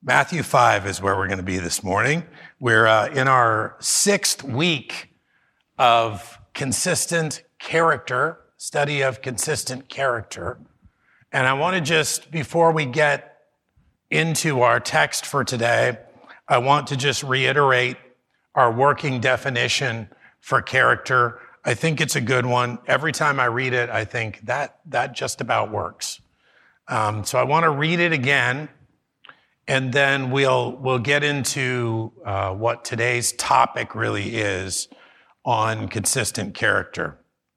Matthew 5 is where we're going to be this morning. We're in our 6th week of consistent character, study of consistent character. And I want to just, before we get into our text for today, I want to just reiterate our working definition for character. I think it's a good one. Every time I read it, I think that just about works. So I want to read it again. And then we'll get into what today's topic really is on consistent character.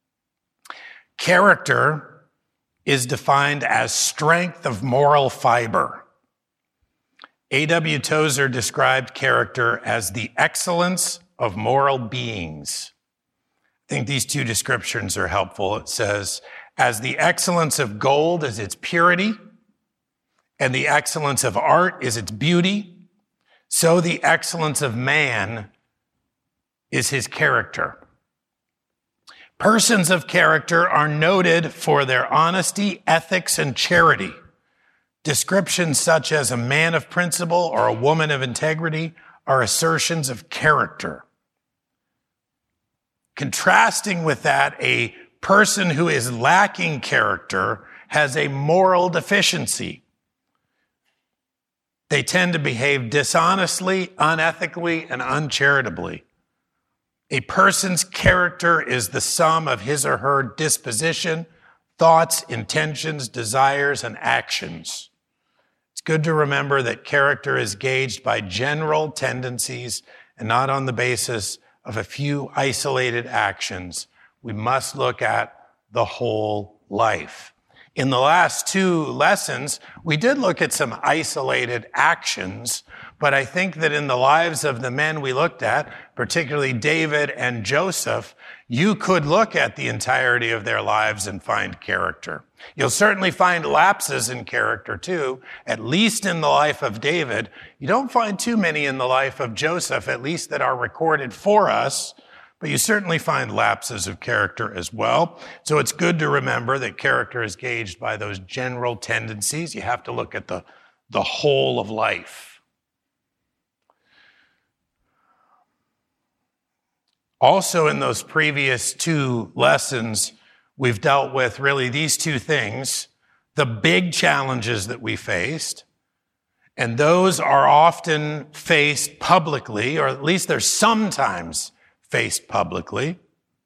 Character is defined as strength of moral fiber. A.W. Tozer described character as the excellence of moral beings. I think these two descriptions are helpful. It says, as the excellence of gold is its purity, and the excellence of art is its beauty, so the excellence of man is his character. Persons of character are noted for their honesty, ethics, and charity. Descriptions such as a man of principle or a woman of integrity are assertions of character. Contrasting with that, a person who is lacking character has a moral deficiency. They tend to behave dishonestly, unethically, and uncharitably. A person's character is the sum of his or her disposition, thoughts, intentions, desires, and actions. It's good to remember that character is gauged by general tendencies and not on the basis of a few isolated actions. We must look at the whole life. In the last 2 lessons, we did look at some isolated actions, but I think that in the lives of the men we looked at, particularly David and Joseph, you could look at the entirety of their lives and find character. You'll certainly find lapses in character too, at least in the life of David. You don't find too many in the life of Joseph, at least that are recorded for us, but you certainly find lapses of character as well. So it's good to remember that character is gauged by those general tendencies. You have to look at the whole of life. Also, in those previous 2 lessons, we've dealt with really these 2 things, the big challenges that we faced, and those are often faced publicly, or at least they're sometimes faced publicly.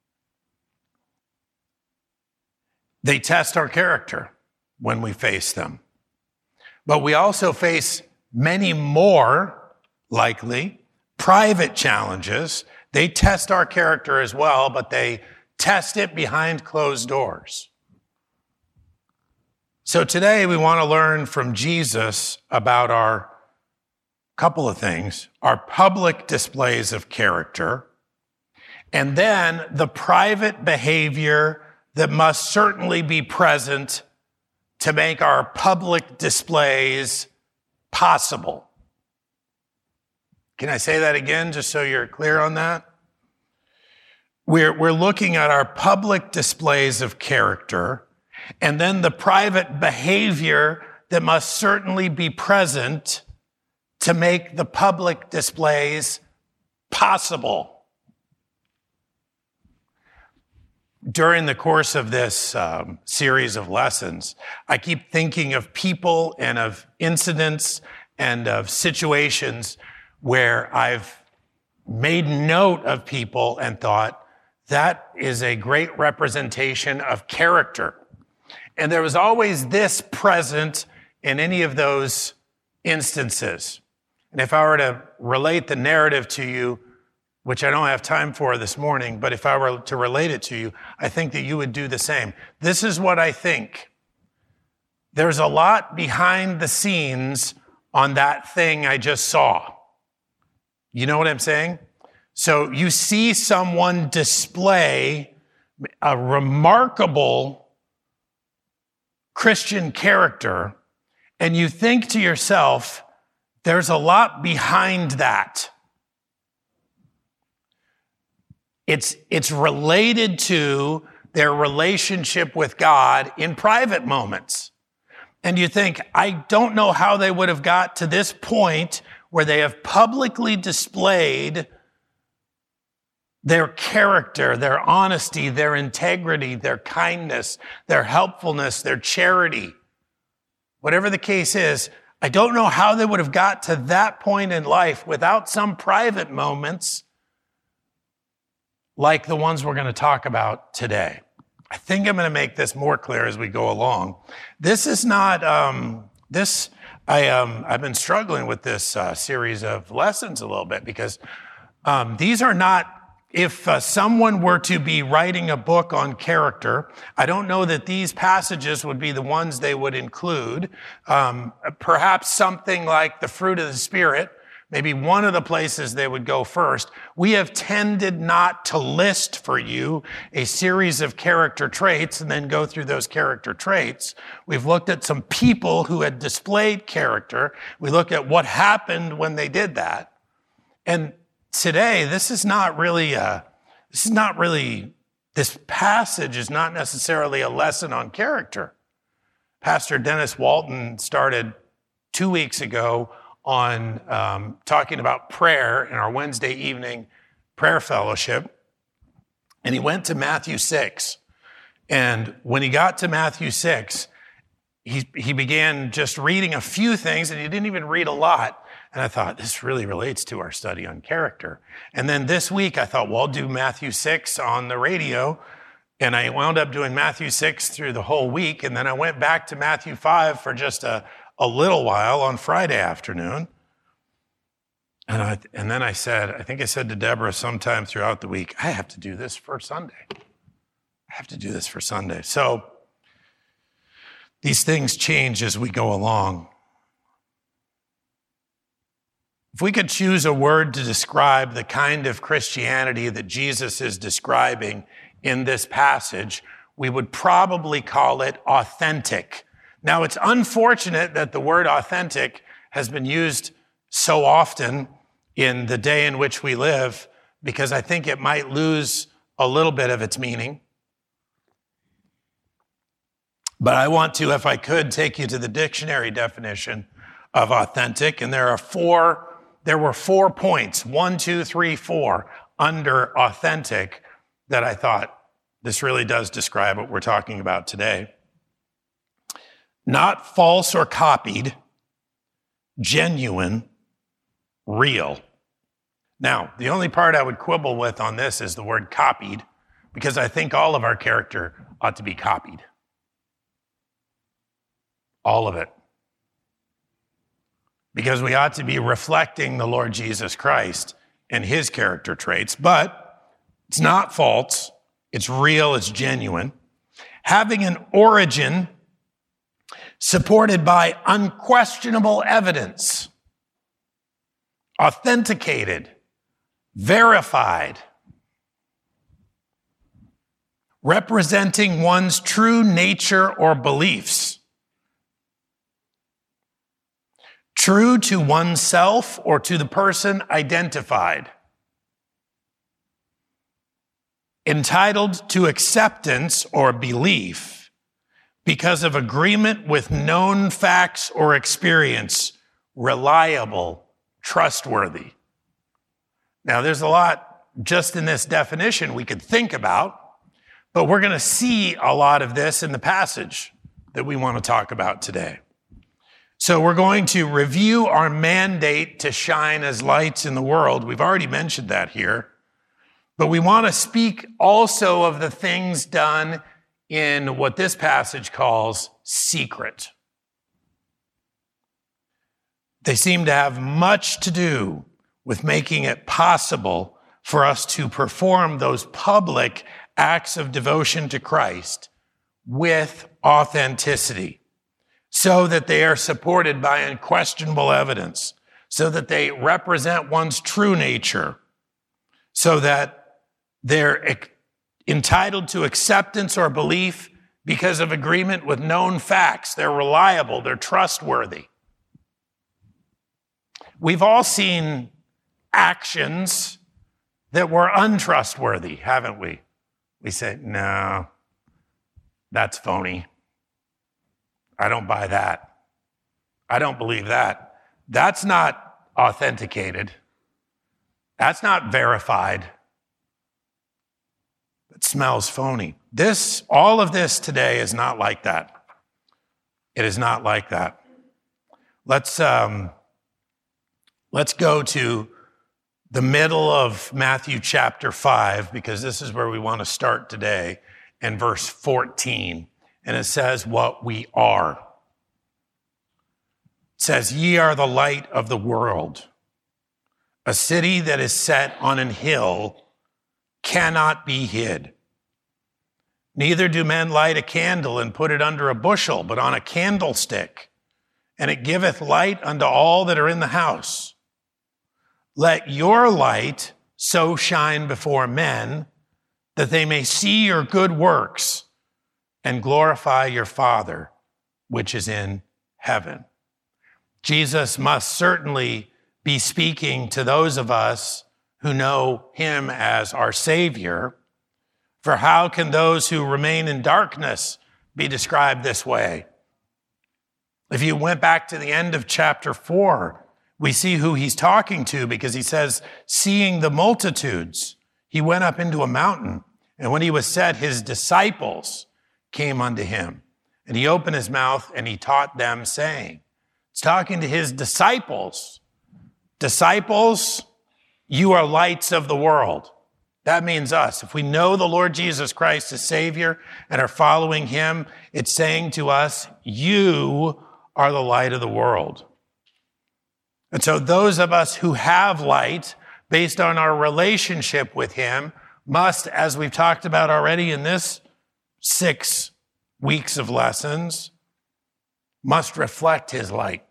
They test our character when we face them. But we also face many more, likely, private challenges. They test our character as well, but they test it behind closed doors. So today we want to learn from Jesus about our couple of things, our public displays of character, and then the private behavior that must certainly be present to make our public displays possible. Can I say that again, just so you're clear on that? We're looking at our public displays of character, and then the private behavior that must certainly be present to make the public displays possible. During the course of this series of lessons, I keep thinking of people and of incidents and of situations where I've made note of people and thought, that is a great representation of character. And there was always this present in any of those instances. And if I were to relate the narrative to you, which I don't have time for this morning, but if I were to relate it to you, I think that you would do the same. This is what I think. There's a lot behind the scenes on that thing I just saw. You know what I'm saying? So you see someone display a remarkable Christian character, and you think to yourself, there's a lot behind that. It's related to their relationship with God in private moments. And you think, I don't know how they would have got to this point where they have publicly displayed their character, their honesty, their integrity, their kindness, their helpfulness, their charity. Whatever the case is, I don't know how they would have got to that point in life without some private moments like the ones we're going to talk about today. I think I'm going to make this more clear as we go along. This is not, I've been struggling with this series of lessons a little bit because these are not, if someone were to be writing a book on character, I don't know that these passages would be the ones they would include. Perhaps something like the fruit of the Spirit, maybe one of the places they would go first. We have tended not to list for you a series of character traits and then go through those character traits. We've looked at some people who had displayed character. We looked at what happened when they did that. And today, this passage is not necessarily a lesson on character. Pastor Dennis Walton started 2 weeks ago on talking about prayer in our Wednesday evening prayer fellowship. And he went to Matthew 6. And when he got to Matthew 6, he began just reading a few things, and he didn't even read a lot. And I thought, this really relates to our study on character. And then this week, I thought, well, I'll do Matthew 6 on the radio. And I wound up doing Matthew 6 through the whole week. And then I went back to Matthew 5 for just a little while on Friday afternoon. And then I think I said to Deborah sometime throughout the week, I have to do this for Sunday. So these things change as we go along. If we could choose a word to describe the kind of Christianity that Jesus is describing in this passage, we would probably call it authentic. Now, it's unfortunate that the word authentic has been used so often in the day in which we live, because I think it might lose a little bit of its meaning. But I want to, if I could, take you to the dictionary definition of authentic, and there were 4 points, 1, 2, 3, 4, under authentic that I thought this really does describe what we're talking about today. Not false or copied, genuine, real. Now, the only part I would quibble with on this is the word copied, because I think all of our character ought to be copied. All of it. Because we ought to be reflecting the Lord Jesus Christ and his character traits, but it's not false, it's real, it's genuine. Having an origin supported by unquestionable evidence, authenticated, verified, representing one's true nature or beliefs, true to oneself or to the person identified, entitled to acceptance or belief because of agreement with known facts or experience, reliable, trustworthy. Now, there's a lot just in this definition we could think about, but we're going to see a lot of this in the passage that we want to talk about today. So we're going to review our mandate to shine as lights in the world. We've already mentioned that here. But we want to speak also of the things done in what this passage calls secret. They seem to have much to do with making it possible for us to perform those public acts of devotion to Christ with authenticity, so that they are supported by unquestionable evidence, so that they represent one's true nature, so that they're entitled to acceptance or belief because of agreement with known facts. They're reliable, they're trustworthy. We've all seen actions that were untrustworthy, haven't we? We say, no, that's phony. I don't buy that. I don't believe that. That's not authenticated. That's not verified. It smells phony. All of this today is not like that. It is not like that. Let's go to the middle of Matthew chapter 5, because this is where we want to start today, in verse 14. And it says what we are. It says, "Ye are the light of the world. A city that is set on an hill cannot be hid. Neither do men light a candle and put it under a bushel, but on a candlestick, and it giveth light unto all that are in the house. Let your light so shine before men that they may see your good works and glorify your Father which is in heaven." Jesus must certainly be speaking to those of us who know him as our Savior. For how can those who remain in darkness be described this way? If you went back to the end of chapter 4, we see who he's talking to, because he says, seeing the multitudes, he went up into a mountain. And when he was set, his disciples came unto him. And he opened his mouth and he taught them, saying, it's talking to his disciples. Disciples, you are lights of the world. That means us. If we know the Lord Jesus Christ as Savior and are following him, it's saying to us, you are the light of the world. And so those of us who have light, based on our relationship with him, must, as we've talked about already in this 6 weeks of lessons, must reflect his light.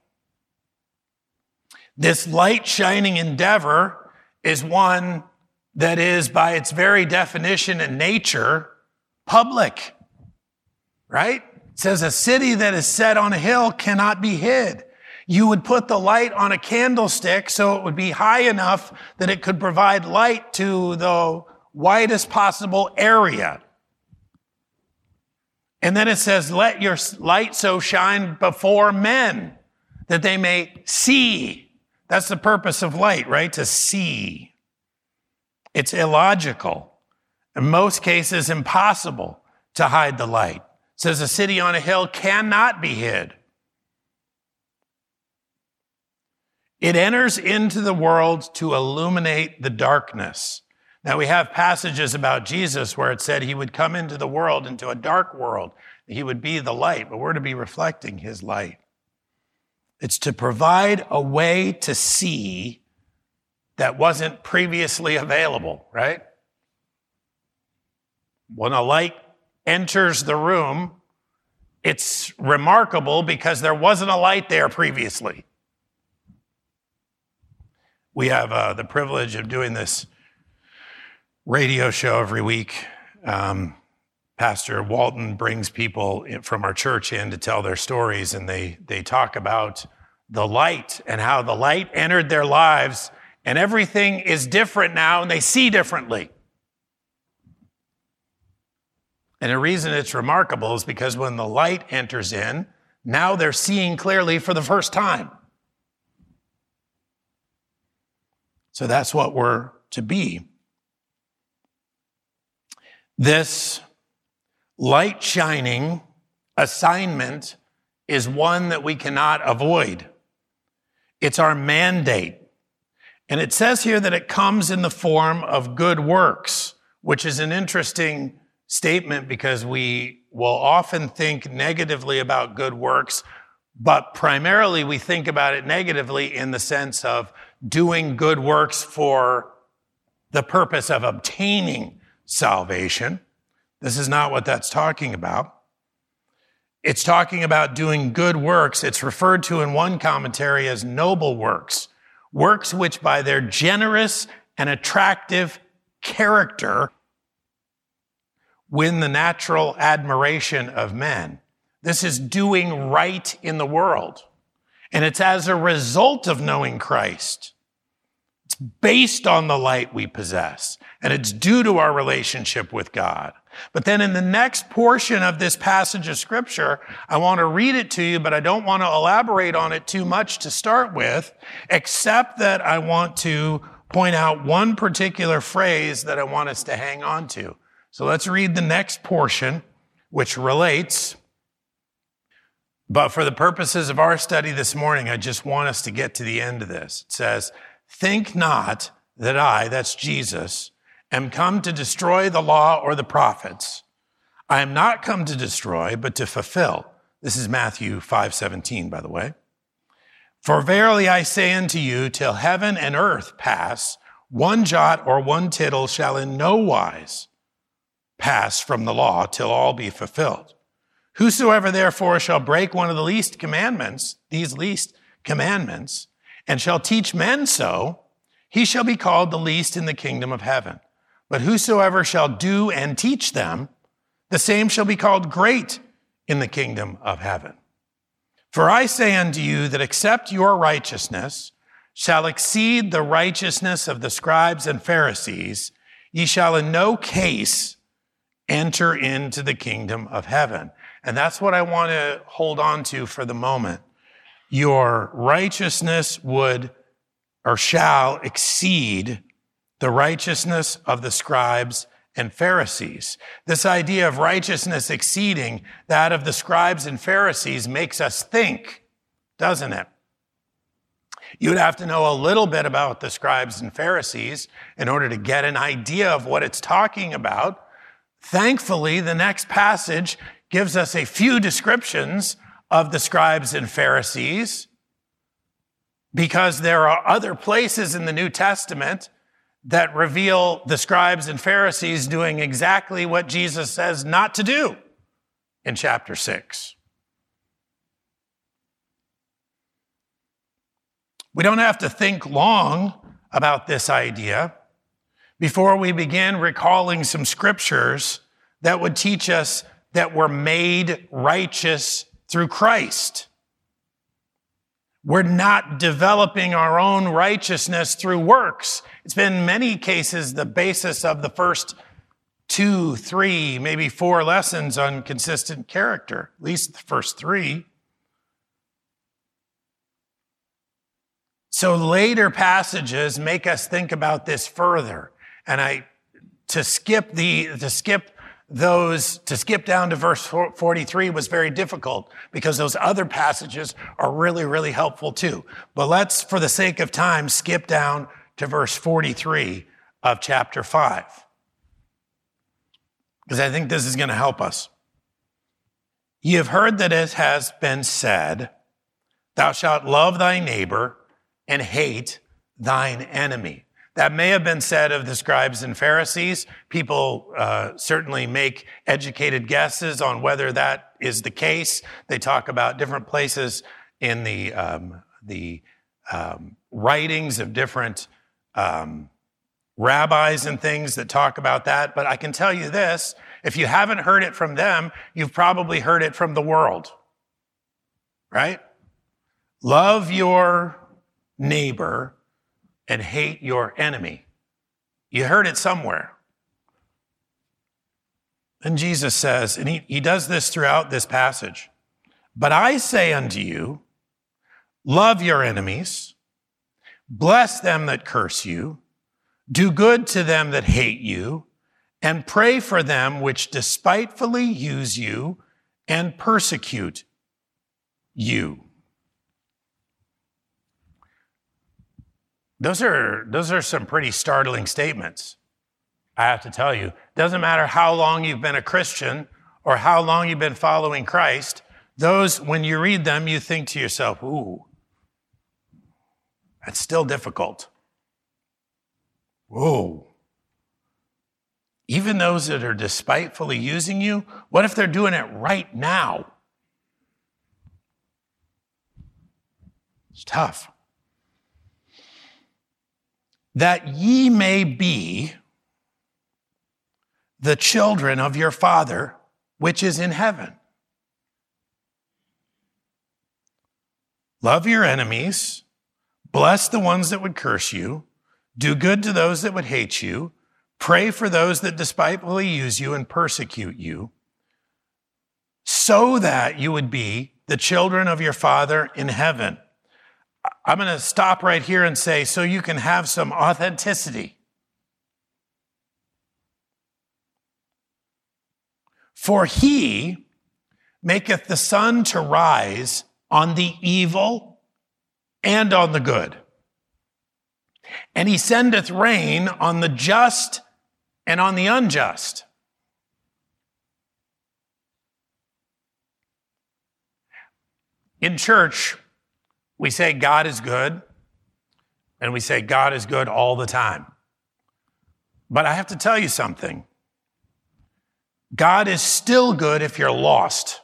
This light shining endeavor is one that is, by its very definition and nature, public, right? It says a city that is set on a hill cannot be hid. You would put the light on a candlestick so it would be high enough that it could provide light to the widest possible area. And then it says, let your light so shine before men that they may see. That's the purpose of light, right? To see. It's illogical. In most cases, impossible to hide the light. It says a city on a hill cannot be hid. It enters into the world to illuminate the darkness. Now, we have passages about Jesus where it said he would come into the world, into a dark world. He would be the light, but we're to be reflecting his light. It's to provide a way to see that wasn't previously available, right? When a light enters the room, it's remarkable because there wasn't a light there previously. We have the privilege of doing this radio show every week. Pastor Walton brings people from our church in to tell their stories, and they talk about the light and how the light entered their lives, and everything is different now, and they see differently. And the reason it's remarkable is because when the light enters in, now they're seeing clearly for the first time. So that's what we're to be. This light shining assignment is one that we cannot avoid. It's our mandate. And it says here that it comes in the form of good works, which is an interesting statement because we will often think negatively about good works, but primarily we think about it negatively in the sense of doing good works for the purpose of obtaining salvation. This is not what that's talking about. It's talking about doing good works. It's referred to in one commentary as noble works, works which by their generous and attractive character win the natural admiration of men. This is doing right in the world. And it's as a result of knowing Christ. It's based on the light we possess. And it's due to our relationship with God. But then in the next portion of this passage of Scripture, I want to read it to you, but I don't want to elaborate on it too much to start with, except that I want to point out one particular phrase that I want us to hang on to. So let's read the next portion, which relates. But for the purposes of our study this morning, I just want us to get to the end of this. It says, "Think not that I," that's Jesus, "am come to destroy the law or the prophets. I am not come to destroy, but to fulfill." This is Matthew 5:17, by the way. "For verily I say unto you, till heaven and earth pass, one jot or one tittle shall in no wise pass from the law till all be fulfilled. Whosoever therefore shall break one of the least commandments, these least commandments, and shall teach men so, he shall be called the least in the kingdom of heaven. But whosoever shall do and teach them, the same shall be called great in the kingdom of heaven. For I say unto you that except your righteousness shall exceed the righteousness of the scribes and Pharisees, ye shall in no case enter into the kingdom of heaven." And that's what I want to hold on to for the moment. Your righteousness would or shall exceed the righteousness of the scribes and Pharisees. This idea of righteousness exceeding that of the scribes and Pharisees makes us think, doesn't it? You'd have to know a little bit about the scribes and Pharisees in order to get an idea of what it's talking about. Thankfully, the next passage gives us a few descriptions of the scribes and Pharisees, because there are other places in the New Testament that reveal the scribes and Pharisees doing exactly what Jesus says not to do in chapter 6. We don't have to think long about this idea before we begin recalling some scriptures that would teach us that we're made righteous through Christ. We're not developing our own righteousness through works. It's been in many cases the basis of the first 2, 3, maybe 4 lessons on consistent character, at least the first 3. So later passages make us think about this further. And to skip down to verse 43 was very difficult, because those other passages are really, really helpful too. But let's, for the sake of time, skip down to verse 43 of chapter 5, because I think this is going to help us. "Ye have heard that it has been said, Thou shalt love thy neighbor and hate thine enemy." That may have been said of the scribes and Pharisees. People certainly make educated guesses on whether that is the case. They talk about different places in the writings of different rabbis and things that talk about that. But I can tell you this, if you haven't heard it from them, you've probably heard it from the world, right? Love your neighbor and hate your enemy. You heard it somewhere. And Jesus says, and he does this throughout this passage, "But I say unto you, love your enemies, bless them that curse you, do good to them that hate you, and pray for them which despitefully use you and persecute you." Those are some pretty startling statements, I have to tell you. Doesn't matter how long you've been a Christian or how long you've been following Christ, those, when you read them, you think to yourself, ooh, that's still difficult. Whoa. Even those that are despitefully using you, what if they're doing it right now? It's tough. "That ye may be the children of your Father which is in heaven. Love your enemies, bless the ones that would curse you, do good to those that would hate you, Pray for those that despitefully use you and persecute you, so that you would be the children of your Father in heaven. I'm going to stop right here and say, so you can have some authenticity. For he maketh the sun to rise on the evil and on the good. And he sendeth rain on the just and on the unjust. In church, we say God is good, and we say God is good all the time. But I have to tell you something. God is still good if you're lost.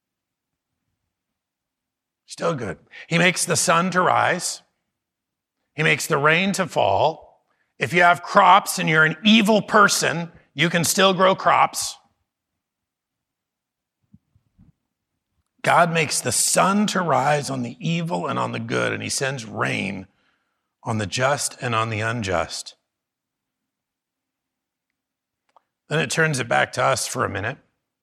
Still good. He makes the sun to rise. He makes the rain to fall. If you have crops and you're an evil person, you can still grow crops. God makes the sun to rise on the evil and on the good, and he sends rain on the just and on the unjust. Then it turns it back to us for a minute.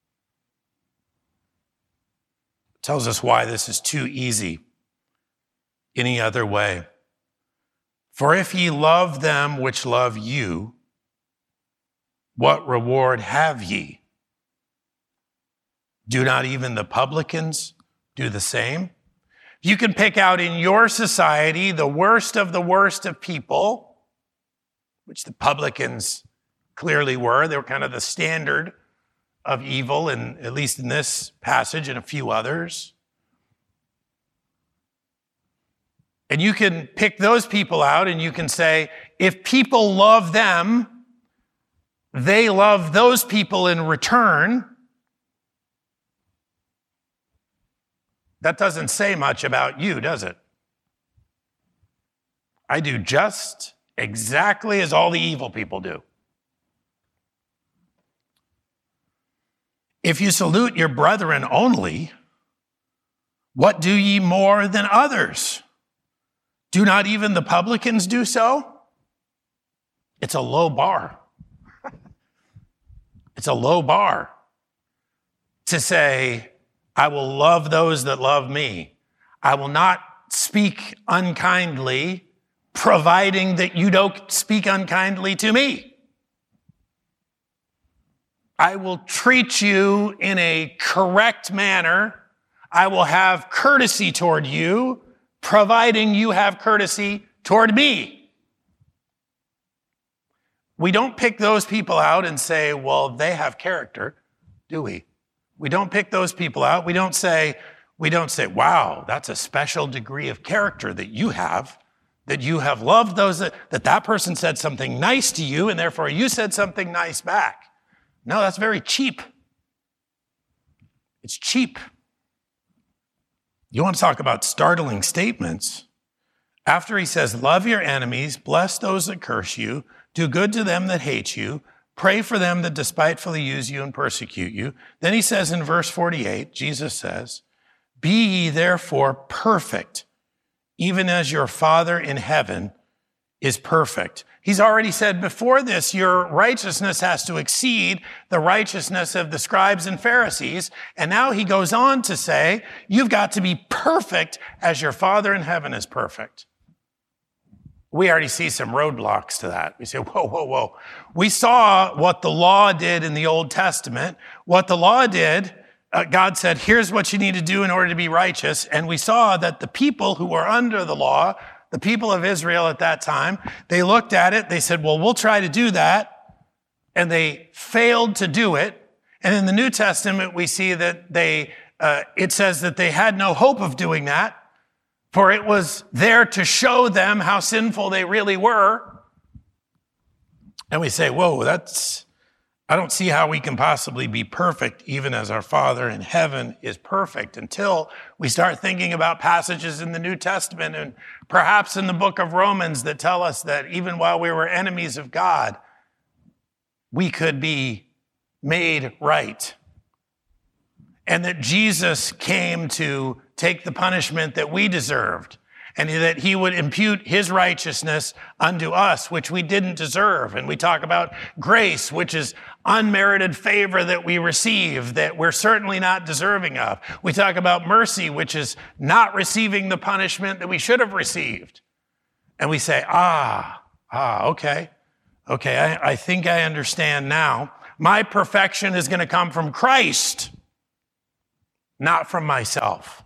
It tells us why this is too easy any other way. For if ye love them which love you, what reward have ye? Do not even the publicans do the same? You can pick out in your society the worst of people, which the publicans clearly were. They were kind of the standard of evil, and at least in this passage and a few others. And you can pick those people out and you can say, if people love them, they love those people in return. That doesn't say much about you, does it? I do just exactly as all the evil people do. If you salute your brethren only, what do ye more than others? Do not even the publicans do so? It's a low bar. It's a low bar to say, I will love those that love me. I will not speak unkindly, providing that you don't speak unkindly to me. I will treat you in a correct manner. I will have courtesy toward you, providing you have courtesy toward me. We don't pick those people out and say, well, they have character, do we? We don't pick those people out. We don't say, wow, that's a special degree of character that you have loved those that person said something nice to you, and therefore you said something nice back. No, that's very cheap. It's cheap. You want to talk about startling statements? After he says, love your enemies, bless those that curse you, do good to them that hate you, pray for them that despitefully use you and persecute you. Then he says in verse 48, Jesus says, be ye therefore perfect, even as your Father in heaven is perfect. He's already said before this, your righteousness has to exceed the righteousness of the scribes and Pharisees. And now he goes on to say, you've got to be perfect as your Father in heaven is perfect. We already see some roadblocks to that. We say, whoa. We saw what the law did in the Old Testament. What the law did, God said, here's what you need to do in order to be righteous. And we saw that the people who were under the law, the people of Israel at that time, they looked at it, they said, well, we'll try to do that. And they failed to do it. And in the New Testament, we see that it says that they had no hope of doing that, for it was there to show them how sinful they really were. And we say, whoa, I don't see how we can possibly be perfect, even as our Father in heaven is perfect, until we start thinking about passages in the New Testament and perhaps in the book of Romans that tell us that even while we were enemies of God, we could be made right. And that Jesus came to take the punishment that we deserved. and that he would impute his righteousness unto us, which we didn't deserve. And we talk about grace, which is unmerited favor that we receive that we're certainly not deserving of. We talk about mercy, which is not receiving the punishment that we should have received. And we say, okay, I think I understand now. My perfection is going to come from Christ, not from myself.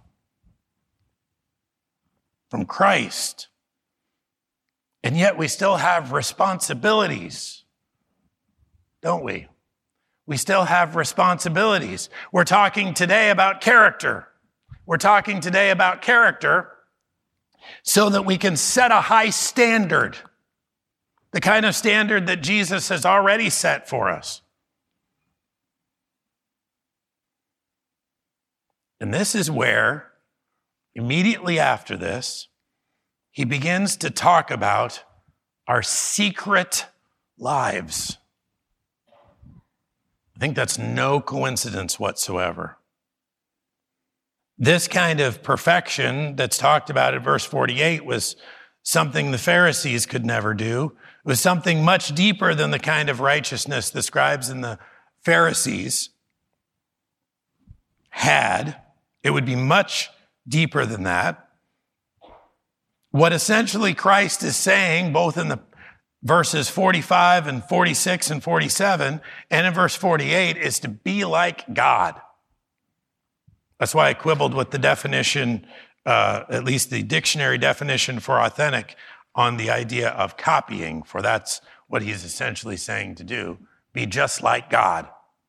From Christ. And yet we still have responsibilities, don't we? We still have responsibilities. We're talking today about character. We're talking today about character so that we can set a high standard, the kind of standard that Jesus has already set for us. And this is where, immediately after this, he begins to talk about our secret lives. I think that's no coincidence whatsoever. This kind of perfection that's talked about in verse 48 was something the Pharisees could never do. It was something much deeper than the kind of righteousness the scribes and the Pharisees had. It would be much deeper than that. What essentially Christ is saying, both in the verses 45 and 46 and 47, and in verse 48, is to be like God. That's why I quibbled with the definition, at least the dictionary definition for authentic, on the idea of copying, for that's what he's essentially saying to do. Be just like God.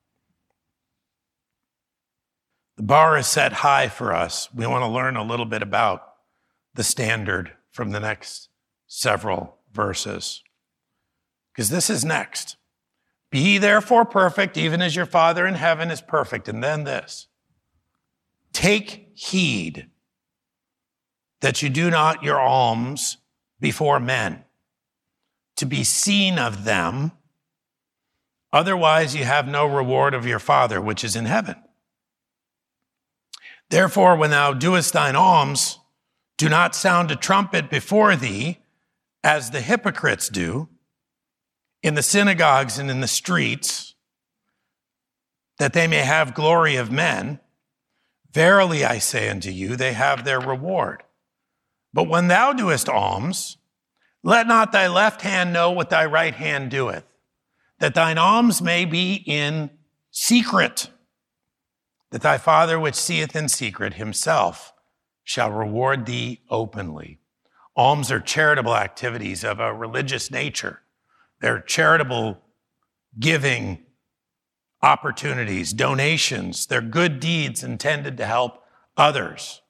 The bar is set high for us. We want to learn a little bit about the standard from the next several verses. Because this is next. Be ye therefore perfect, even as your Father in heaven is perfect. And then this. Take heed that you do not your alms before men, to be seen of them. Otherwise you have no reward of your Father which is in heaven. Therefore, when thou doest thine alms, do not sound a trumpet before thee, as the hypocrites do, in the synagogues and in the streets, that they may have glory of men. Verily I say unto you, they have their reward. But when thou doest alms, let not thy left hand know what thy right hand doeth, that thine alms may be in secret, that thy Father which seeth in secret himself shall reward thee openly. Alms are charitable activities of a religious nature. They're charitable giving opportunities, donations. They're good deeds intended to help others.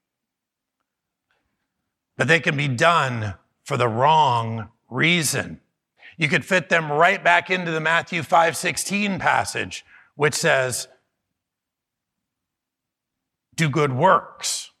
But they can be done for the wrong reason. You could fit them right back into the Matthew 5:16 passage, which says, do good works.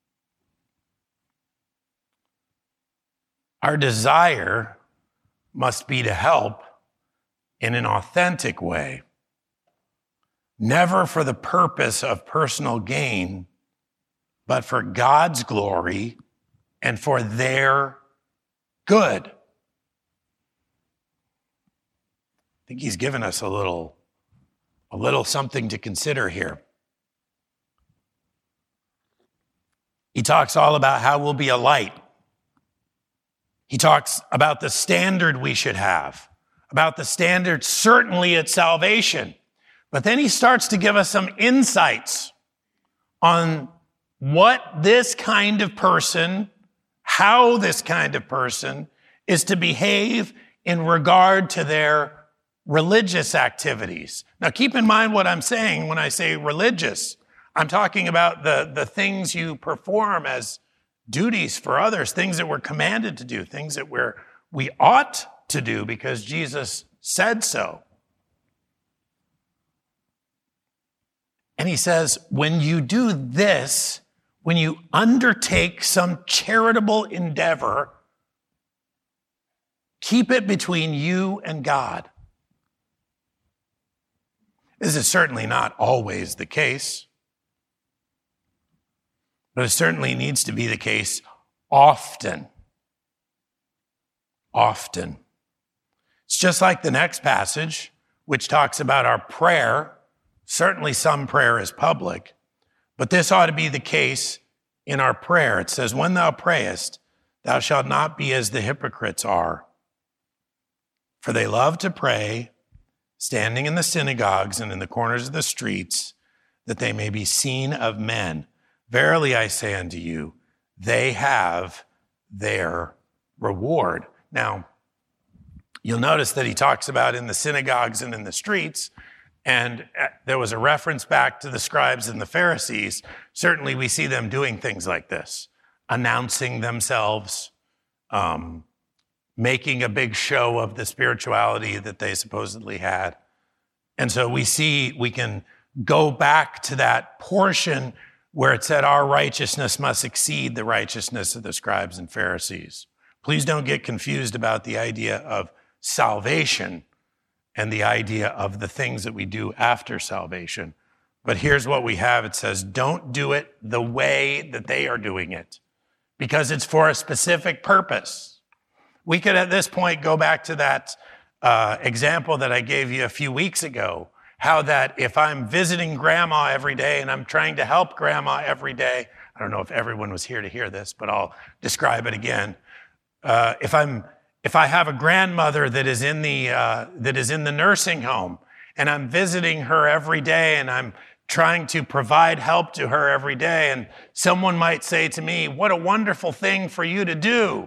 Our desire must be to help in an authentic way, never for the purpose of personal gain, but for God's glory and for their good. I think he's given us a little something to consider here. He talks all about how we'll be a light. He talks about the standard we should have, about the standard certainly at salvation. But then he starts to give us some insights on what this kind of person, how this kind of person is to behave in regard to their religious activities. Now keep in mind what I'm saying when I say religious. I'm talking about the things you perform as duties for others, things that we're commanded to do, things that we ought to do because Jesus said so. And he says, when you do this, when you undertake some charitable endeavor, keep it between you and God. This is certainly not always the case. But it certainly needs to be the case often. Often. It's just like the next passage, which talks about our prayer. Certainly some prayer is public, but this ought to be the case in our prayer. It says, when thou prayest, thou shalt not be as the hypocrites are, for they love to pray, standing in the synagogues and in the corners of the streets, that they may be seen of men. Verily I say unto you, they have their reward. Now, you'll notice that he talks about in the synagogues and in the streets, and there was a reference back to the scribes and the Pharisees. Certainly we see them doing things like this, announcing themselves, making a big show of the spirituality that they supposedly had. And so we can go back to that portion where it said our righteousness must exceed the righteousness of the scribes and Pharisees. Please don't get confused about the idea of salvation and the idea of the things that we do after salvation. But here's what we have. It says, don't do it the way that they are doing it, because it's for a specific purpose. We could at this point go back to that example that I gave you a few weeks ago, how that if I'm visiting grandma every day and I'm trying to help grandma every day, I don't know if everyone was here to hear this, but I'll describe it again. If I have a grandmother that is in the nursing home and I'm visiting her every day and I'm trying to provide help to her every day, and someone might say to me, what a wonderful thing for you to do.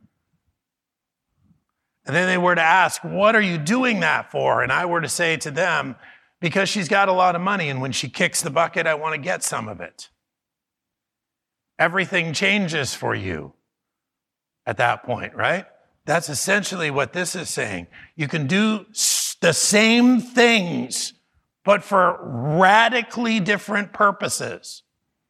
And then they were to ask, what are you doing that for? And I were to say to them, because she's got a lot of money, and when she kicks the bucket, I want to get some of it. Everything changes for you at that point, right? That's essentially what this is saying. You can do the same things, but for radically different purposes.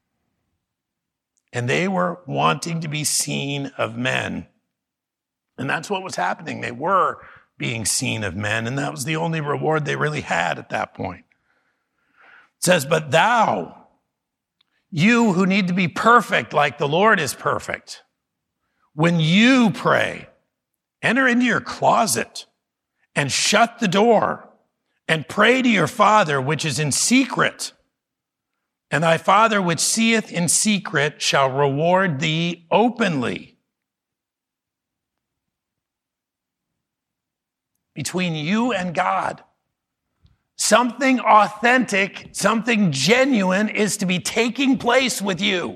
And they were wanting to be seen of men. And that's what was happening. They were being seen of men, and that was the only reward they really had at that point. It says, but thou, you who need to be perfect like the Lord is perfect, when you pray, enter into your closet and shut the door and pray to your Father which is in secret. And thy Father which seeth in secret shall reward thee openly. Between you and God, something authentic, something genuine is to be taking place with you.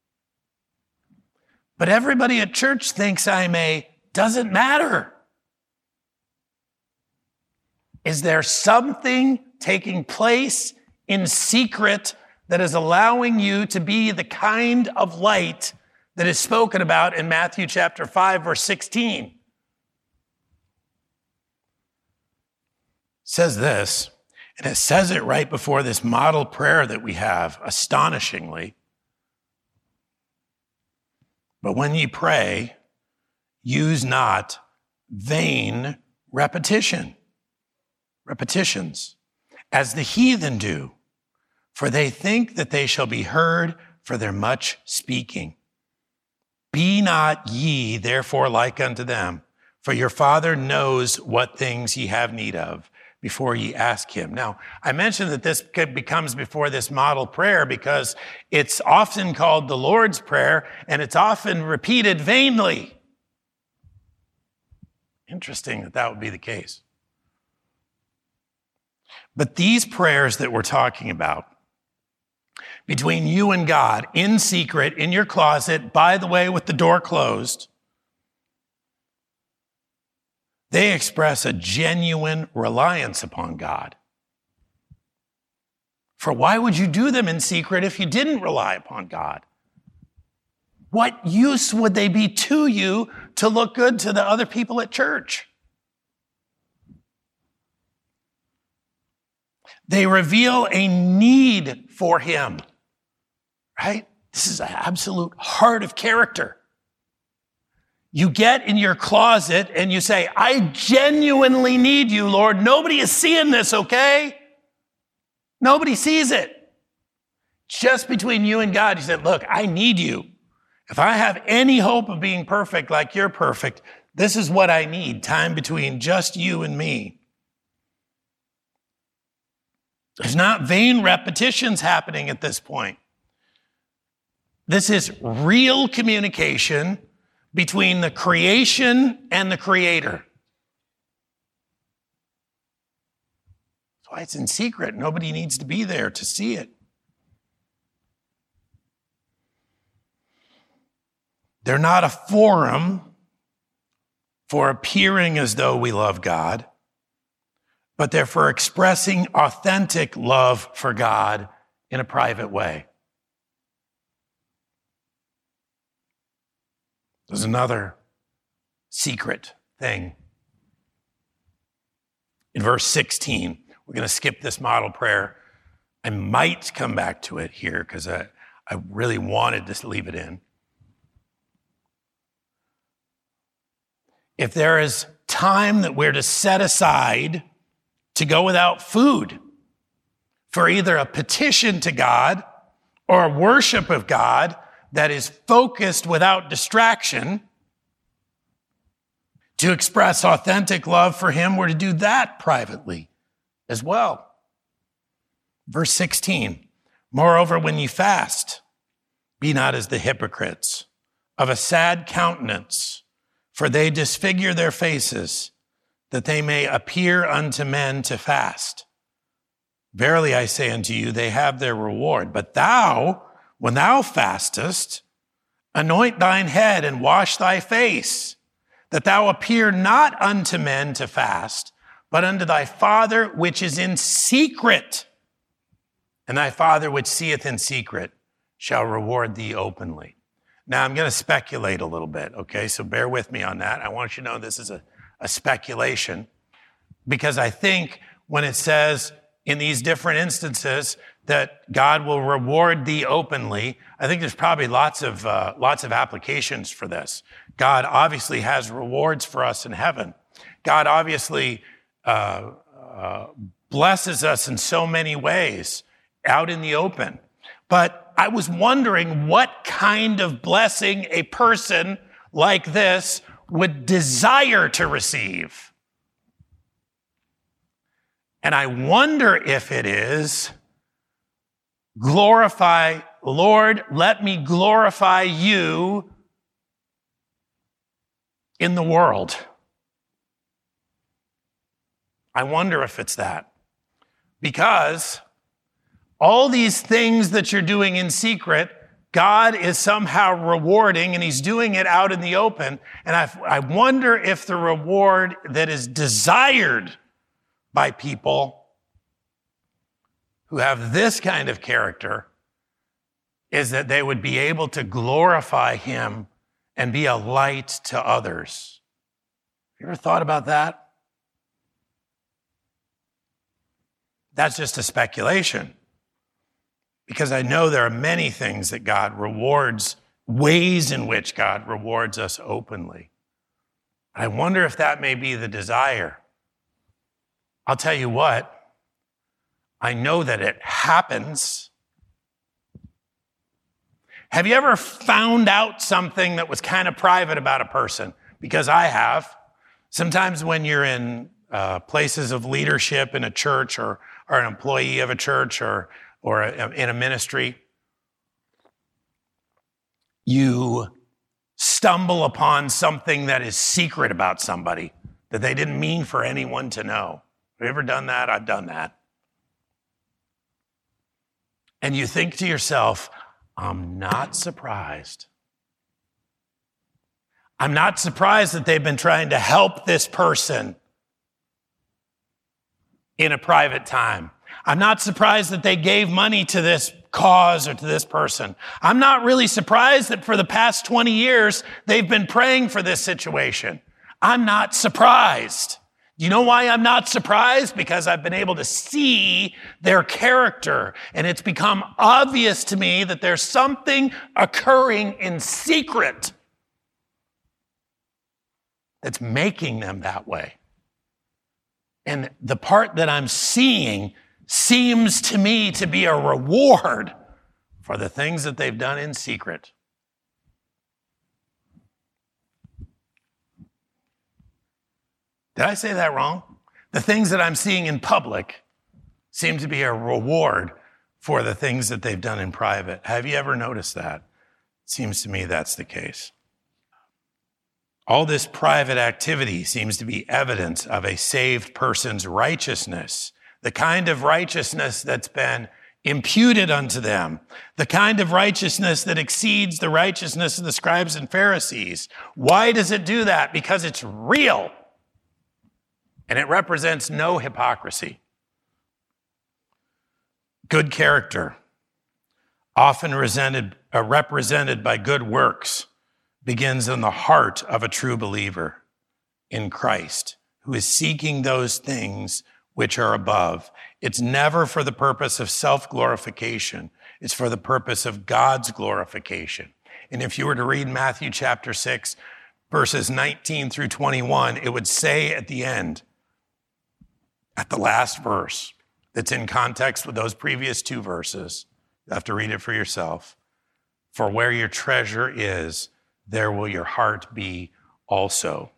But everybody at church thinks doesn't matter. Is there something taking place in secret that is allowing you to be the kind of light that is spoken about in Matthew chapter 5, verse 16? It says this, and it says it right before this model prayer that we have, astonishingly. But when ye pray, use not vain repetitions, as the heathen do, for they think that they shall be heard for their much speaking. Be not ye therefore like unto them, for your Father knows what things ye have need of before ye ask him. Now, I mentioned that this becomes before this model prayer because it's often called the Lord's Prayer, and it's often repeated vainly. Interesting that would be the case. But these prayers that we're talking about, between you and God, in secret, in your closet, by the way, with the door closed, they express a genuine reliance upon God. For why would you do them in secret if you didn't rely upon God? What use would they be to you to look good to the other people at church? They reveal a need for him, right? This is an absolute heart of character. You get in your closet and you say, I genuinely need you, Lord. Nobody is seeing this, okay? Nobody sees it. Just between you and God, you said, look, I need you. If I have any hope of being perfect like you're perfect, this is what I need, time between just you and me. There's not vain repetitions happening at this point. This is real communication between the creation and the Creator. That's why it's in secret. Nobody needs to be there to see it. They're not a forum for appearing as though we love God, but they're for expressing authentic love for God in a private way. There's another secret thing. In verse 16, we're going to skip this model prayer. I might come back to it here because I really wanted to leave it in. If there is time that we're to set aside to go without food for either a petition to God or a worship of God that is focused without distraction, to express authentic love for Him, we're to do that privately as well. Verse 16, moreover, when you fast, be not as the hypocrites, of a sad countenance, for they disfigure their faces, that they may appear unto men to fast. Verily I say unto you, they have their reward. But thou, when thou fastest, anoint thine head and wash thy face, that thou appear not unto men to fast, but unto thy Father which is in secret. And thy Father which seeth in secret shall reward thee openly. Now, I'm going to speculate a little bit, okay? So bear with me on that. I want you to know this is a speculation, because I think when it says in these different instances that God will reward thee openly, I think there's probably lots of applications for this. God obviously has rewards for us in heaven. God obviously blesses us in so many ways out in the open. But I was wondering what kind of blessing a person like this would desire to receive. And I wonder if it is, glorify, Lord, let me glorify you in the world. I wonder if it's that. Because all these things that you're doing in secret, God is somehow rewarding, and He's doing it out in the open. And I wonder if the reward that is desired by people who have this kind of character is that they would be able to glorify Him and be a light to others. You ever thought about that? That's just a speculation. Because I know there are many things that God rewards, ways in which God rewards us openly. I wonder if that may be the desire. I'll tell you what, I know that it happens. Have you ever found out something that was kind of private about a person? Because I have. Sometimes when you're in places of leadership in a church or an employee of a church or in a ministry, you stumble upon something that is secret about somebody that they didn't mean for anyone to know. Have you ever done that? I've done that. And you think to yourself, I'm not surprised. I'm not surprised that they've been trying to help this person in a private time. I'm not surprised that they gave money to this cause or to this person. I'm not really surprised that for the past 20 years, they've been praying for this situation. I'm not surprised. You know why I'm not surprised? Because I've been able to see their character, and it's become obvious to me that there's something occurring in secret that's making them that way. And the part that I'm seeing seems to me to be a reward for the things that they've done in secret. Did I say that wrong? The things that I'm seeing in public seem to be a reward for the things that they've done in private. Have you ever noticed that? It seems to me that's the case. All this private activity seems to be evidence of a saved person's righteousness, the kind of righteousness that's been imputed unto them, the kind of righteousness that exceeds the righteousness of the scribes and Pharisees. Why does it do that? Because it's real, and it represents no hypocrisy. Good character, often represented by good works, begins in the heart of a true believer in Christ, who is seeking those things which are above. It's never for the purpose of self-glorification. It's for the purpose of God's glorification. And if you were to read Matthew chapter 6, verses 19 through 21, it would say at the end, at the last verse, that's in context with those previous two verses. You have to read it for yourself. For where your treasure is, there will your heart be also.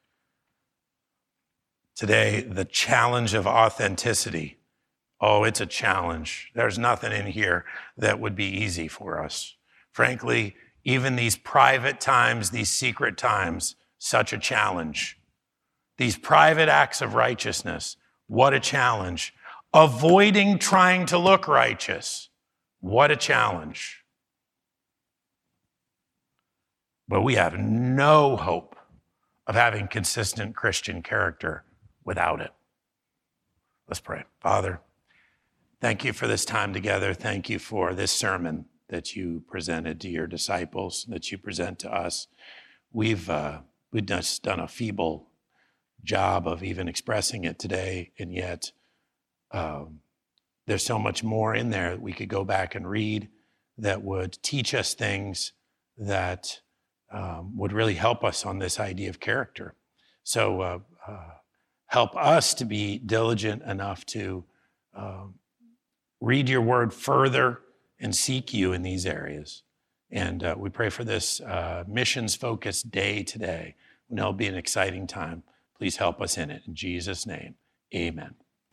Today, the challenge of authenticity. Oh, it's a challenge. There's nothing in here that would be easy for us. Frankly, even these private times, these secret times, such a challenge. These private acts of righteousness, what a challenge. Avoiding trying to look righteous, what a challenge. But we have no hope of having consistent Christian character without it. Let's pray. Father, thank you for this time together. Thank you for this sermon that you presented to your disciples, that you present to us. We've just done a feeble job of even expressing it today, and yet there's so much more in there that we could go back and read that would teach us things that would really help us on this idea of character. So help us to be diligent enough to read your word further and seek you in these areas. And we pray for this missions-focused day today. And it'll be an exciting time. Please help us in it. In Jesus' name, amen.